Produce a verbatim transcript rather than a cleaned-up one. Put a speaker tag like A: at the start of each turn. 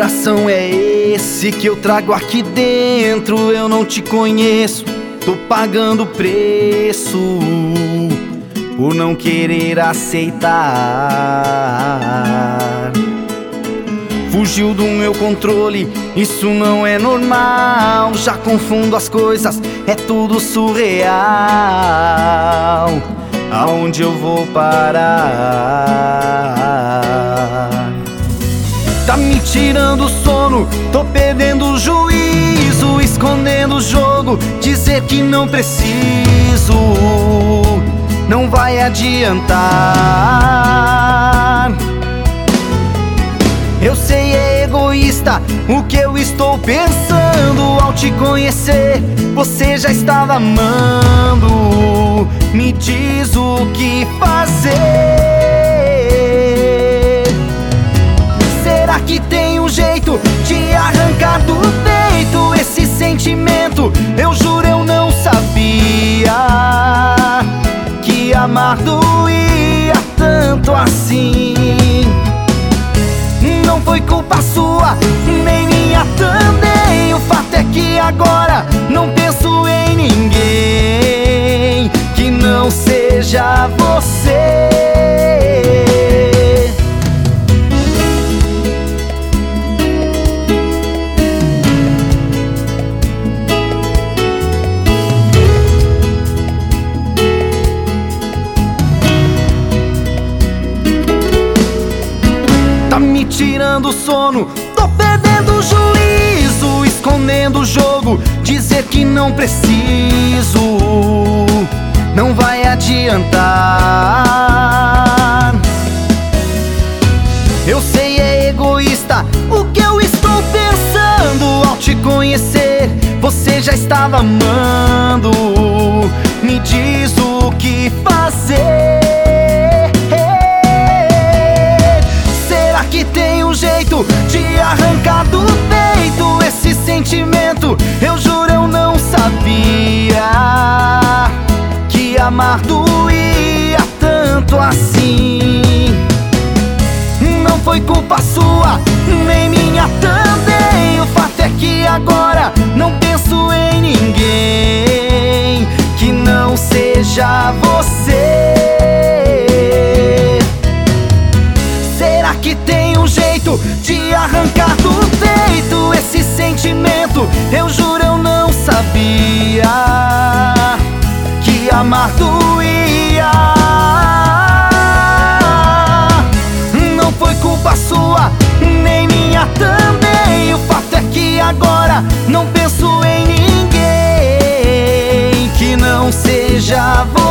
A: coração é esse que eu trago aqui dentro? Eu não te conheço, tô pagando o preço por não querer aceitar. Fugiu do meu controle, isso não é normal. Já confundo as coisas, é tudo surreal. Aonde eu vou parar? Tá me tirando o sono, tô perdendo o juízo, escondendo o jogo, dizer que não preciso, não vai adiantar. Eu sei, é egoísta o que eu estou pensando. Ao te conhecer, você já estava amando. Me diz o que fazer. Será que tem um jeito de arrancar do peito esse sentimento? Eu juro, eu não sabia que amar doía tanto assim. Não foi culpa sua, nem minha também. O fato é que agora não penso em ninguém que não seja você. Tá me tirando o sono, tô perdendo o juízo, escondendo o jogo, dizer que não preciso, não vai adiantar. Eu sei, é egoísta o que eu estou pensando. Ao te conhecer, você já estava amando. Me diz o que fazer. Que tem um jeito de arrancar do peito esse sentimento? Eu juro, eu não sabia que amar doía tanto assim. Não foi culpa sua, nem minha também. O fato é que agora não penso em ninguém que não seja você. Que tem um jeito de arrancar do peito esse sentimento? Eu juro, eu não sabia que amar doía. Não foi culpa sua, nem minha também. O fato é que agora não penso em ninguém que não seja você.